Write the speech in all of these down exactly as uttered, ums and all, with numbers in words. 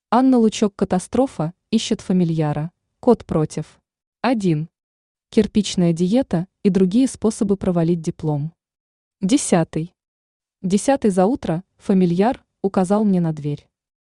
Анна Лучок катастрофа, ищет фамильяра. Кот против. один. Кирпичная диета и другие способы провалить диплом. Десятый. Десятый за утро фамильяр указал мне на дверь.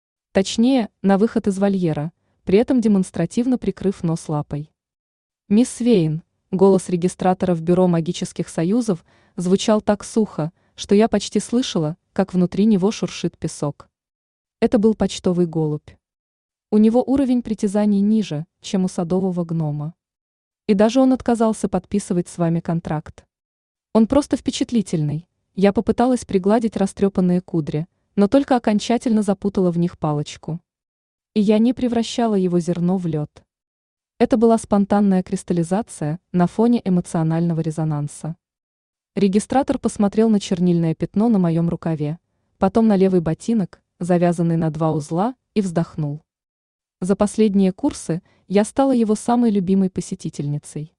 Точнее, на выход из вольера, при этом демонстративно прикрыв нос лапой. «Мисс Вейн», голос регистратора в бюро магических союзов, звучал так сухо, что я почти слышала, как внутри него шуршит песок. Это был почтовый голубь. У него уровень притязаний ниже, чем у садового гнома. И даже он отказался подписывать с вами контракт. Он просто впечатлительный. Я попыталась пригладить растрепанные кудри, но только окончательно запутала в них палочку. И я не превращала его зерно в лед. Это была спонтанная кристаллизация на фоне эмоционального резонанса. Регистратор посмотрел на чернильное пятно на моем рукаве, потом на левый ботинок, завязанный на два узла, и вздохнул. За последние курсы я стала его самой любимой посетительницей.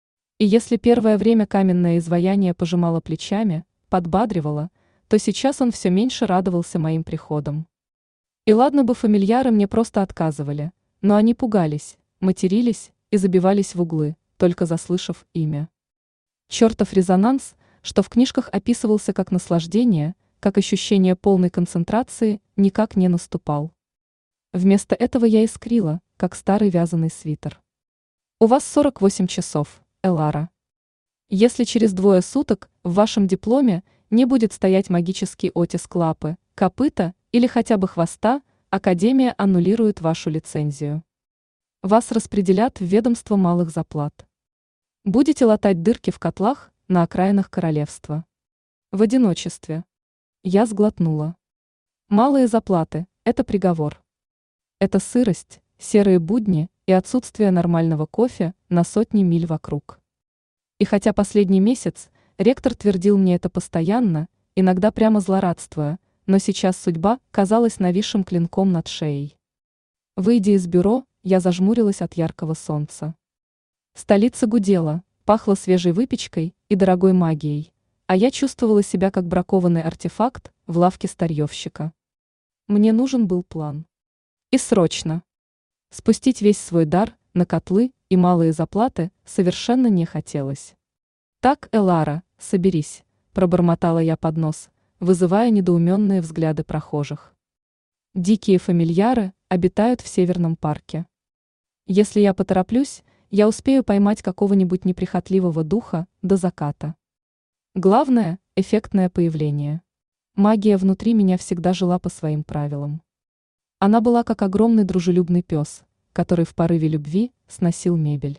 И если первое время каменное изваяние пожимало плечами, подбадривало, то сейчас он все меньше радовался моим приходам. И ладно бы фамильяры мне просто отказывали, но они пугались, матерились и забивались в углы, только заслышав имя. Чертов резонанс, что в книжках описывался как наслаждение, как ощущение полной концентрации, никак не наступал. Вместо этого я искрила, как старый вязаный свитер. У вас сорок восемь часов, Элара. Если через двое суток в вашем дипломе не будет стоять магический оттиск лапы, копыта или хотя бы хвоста, Академия аннулирует вашу лицензию. Вас распределят в ведомство малых заплат. Будете латать дырки в котлах на окраинах королевства. В одиночестве. Я сглотнула. Малые заплаты – это приговор. Это сырость, серые будни и отсутствие нормального кофе на сотни миль вокруг. И хотя последний месяц ректор твердил мне это постоянно, иногда прямо злорадствуя, но сейчас судьба казалась нависшим клинком над шеей. Выйдя из бюро, я зажмурилась от яркого солнца. Столица гудела, пахла свежей выпечкой и дорогой магией, а я чувствовала себя как бракованный артефакт в лавке старьевщика. Мне нужен был план. И срочно. Спустить весь свой дар на котлы и малые заплаты совершенно не хотелось. «Так, Элара, соберись», – пробормотала я под нос, вызывая недоуменные взгляды прохожих. Дикие фамильяры обитают в Северном парке. Если я потороплюсь, я успею поймать какого-нибудь неприхотливого духа до заката. Главное – эффектное появление. Магия внутри меня всегда жила по своим правилам. Она была как огромный дружелюбный пес, который в порыве любви сносил мебель.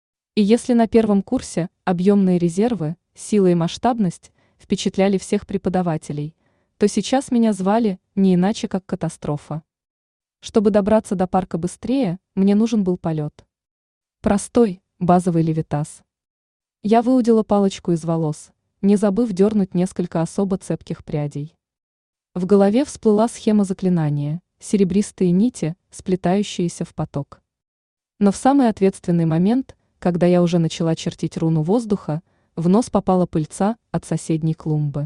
И если на первом курсе объемные резервы, сила и масштабность впечатляли всех преподавателей, то сейчас меня звали не иначе, как катастрофа. Чтобы добраться до парка быстрее, мне нужен был полет. Простой, базовый левитас. Я выудила палочку из волос, не забыв дернуть несколько особо цепких прядей. В голове всплыла схема заклинания, серебристые нити, сплетающиеся в поток. Но в самый ответственный момент, когда я уже начала чертить руну воздуха, в нос попала пыльца от соседней клумбы.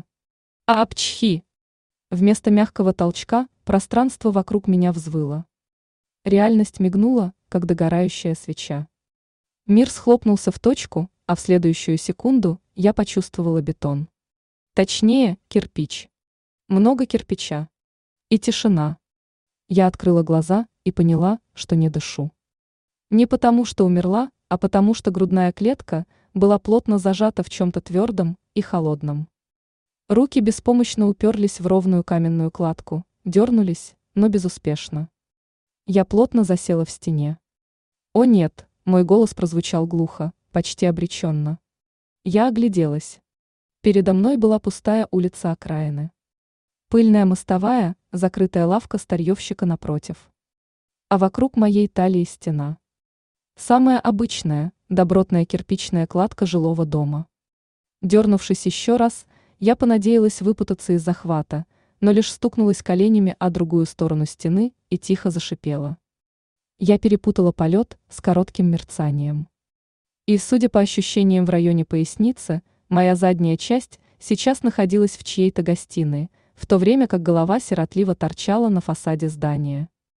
Апчхи! Вместо мягкого толчка пространство вокруг меня взвыло. Реальность мигнула, как догорающая свеча. Мир схлопнулся в точку, а в следующую секунду я почувствовала бетон. Точнее, кирпич. Много кирпича. И тишина. Я открыла глаза и поняла, что не дышу. Не потому, что умерла, а потому, что грудная клетка была плотно зажата в чем-то твердом и холодном. Руки беспомощно уперлись в ровную каменную кладку, дернулись, но безуспешно. Я плотно засела в стене. О нет, мой голос прозвучал глухо, почти обреченно. Я огляделась. Передо мной была пустая улица окраины. Пыльная мостовая, закрытая лавка старьевщика напротив. А вокруг моей талии стена. Самая обычная, добротная кирпичная кладка жилого дома. Дернувшись еще раз, я понадеялась выпутаться из захвата, но лишь стукнулась коленями о другую сторону стены и тихо зашипела. Я перепутала полет с коротким мерцанием. И, судя по ощущениям в районе поясницы, моя задняя часть сейчас находилась в чьей-то гостиной, в то время как голова сиротливо торчала на фасаде здания.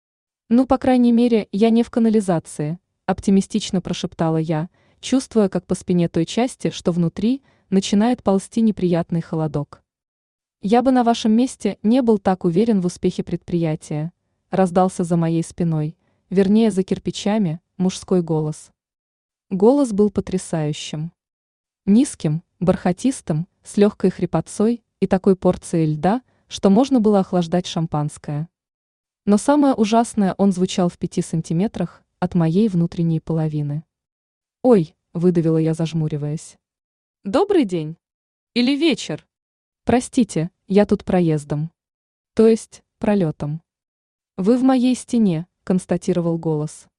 Ну, по крайней мере, я не в канализации, оптимистично прошептала я, чувствуя, как по спине той части, что внутри, начинает ползти неприятный холодок. Я бы на вашем месте не был так уверен в успехе предприятия, раздался за моей спиной, вернее, за кирпичами, мужской голос. Голос был потрясающим. Низким, бархатистым, с легкой хрипотцой и такой порцией льда, что можно было охлаждать шампанское. Но самое ужасное, он звучал в пяти сантиметрах от моей внутренней половины. «Ой», — выдавила я, зажмуриваясь. «Добрый день. Или вечер. Простите, я тут проездом. То есть, пролетом. Вы в моей стене», — констатировал голос.